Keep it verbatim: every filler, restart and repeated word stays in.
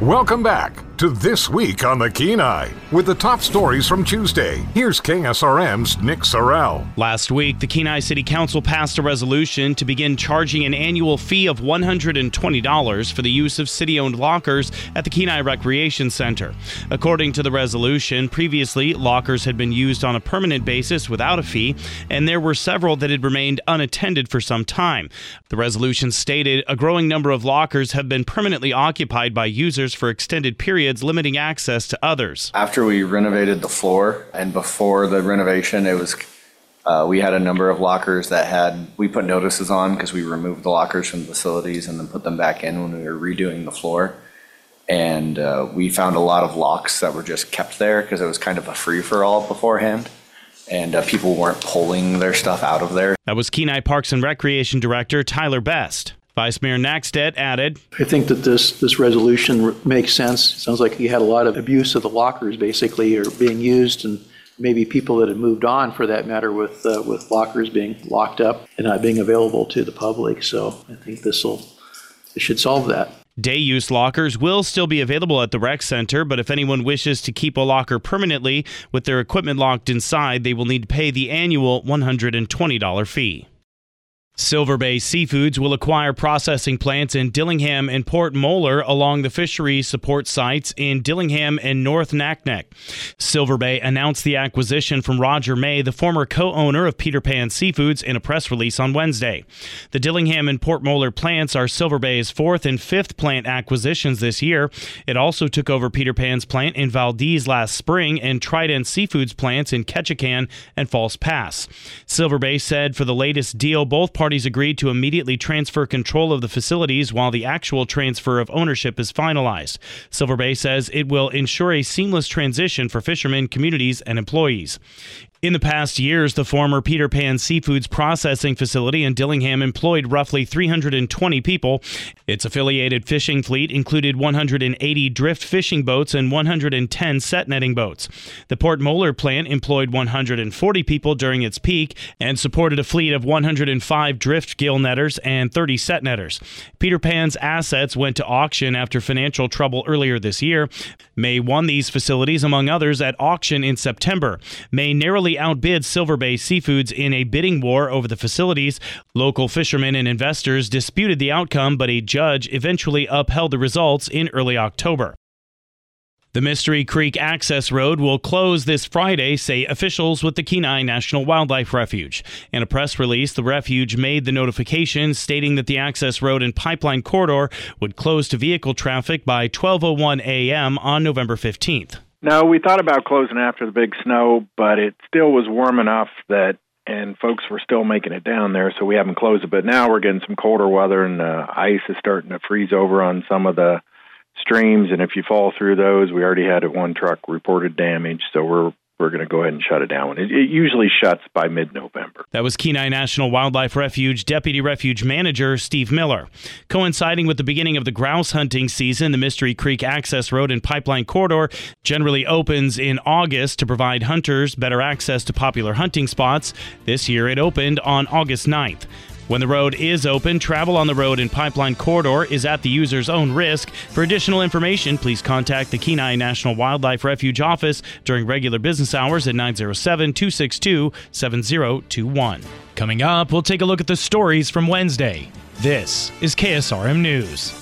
Welcome back to This Week on the Kenai with the top stories from Tuesday. Here's K S R M's Nick Sorrell. Last week, the Kenai City Council passed a resolution to begin charging an annual fee of one hundred twenty dollars for the use of city-owned lockers at the Kenai Recreation Center. According to the resolution, previously, lockers had been used on a permanent basis without a fee, and there were several that had remained unattended for some time. The resolution stated a growing number of lockers have been permanently occupied by users for extended periods, limiting access to others. After we renovated the floor and before the renovation, it was uh, we had a number of lockers that had, we put notices on because we removed the lockers from the facilities and then put them back in when we were redoing the floor. And uh, we found a lot of locks that were just kept there because it was kind of a free-for-all beforehand. And uh, people weren't pulling their stuff out of there. That was Kenai Parks and Recreation Director Tyler Best. Vice Mayor Nackstedt added, I think that this this resolution r- makes sense. It sounds like you had a lot of abuse of the lockers, basically, or being used, and maybe people that had moved on, for that matter, with uh, with lockers being locked up and not being available to the public. So I think this will this should solve that. Day-use lockers will still be available at the rec center, but if anyone wishes to keep a locker permanently with their equipment locked inside, they will need to pay the annual one hundred twenty dollars fee. Silver Bay Seafoods will acquire processing plants in Dillingham and Port Moller along the fishery support sites in Dillingham and North Naknek. Silver Bay announced the acquisition from Roger May, the former co-owner of Peter Pan Seafoods, in a press release on Wednesday. The Dillingham and Port Moller plants are Silver Bay's fourth and fifth plant acquisitions this year. It also took over Peter Pan's plant in Valdez last spring and Trident Seafoods plants in Ketchikan and False Pass. Silver Bay said for the latest deal, both parties agreed to immediately transfer control of the facilities while the actual transfer of ownership is finalized. Silver Bay says it will ensure a seamless transition for fishermen, communities, and employees. In the past years, the former Peter Pan Seafoods processing facility in Dillingham employed roughly three hundred twenty people. Its affiliated fishing fleet included one hundred eighty drift fishing boats and one hundred ten set netting boats. The Port Moller plant employed one hundred forty people during its peak and supported a fleet of one hundred five drift gill netters and thirty set netters. Peter Pan's assets went to auction after financial trouble earlier this year. May won these facilities, among others, at auction in September. May narrowly outbid Silver Bay Seafoods in a bidding war over the facilities. Local fishermen and investors disputed the outcome, but a judge eventually upheld the results in early October. The Mystery Creek Access Road will close this Friday, say officials with the Kenai National Wildlife Refuge. In a press release, the refuge made the notification stating that the access road and pipeline corridor would close to vehicle traffic by twelve oh one a.m. on November fifteenth. No, we thought about closing after the big snow, but it still was warm enough that, and folks were still making it down there, so we haven't closed it. But now we're getting some colder weather, and uh, ice is starting to freeze over on some of the streams, and if you fall through those, we already had one truck reported damage, so we're we're going to go ahead and shut it down. It, it usually shuts by mid-November. That was Kenai National Wildlife Refuge Deputy Refuge Manager Steve Miller. Coinciding with the beginning of the grouse hunting season, the Mystery Creek Access Road and Pipeline Corridor generally opens in August to provide hunters better access to popular hunting spots. This year it opened on August ninth. When the road is open, travel on the road and pipeline corridor is at the user's own risk. For additional information, please contact the Kenai National Wildlife Refuge office during regular business hours at nine oh seven, two six two, seven oh two one. Coming up, we'll take a look at the stories from Wednesday. This is K S R M News.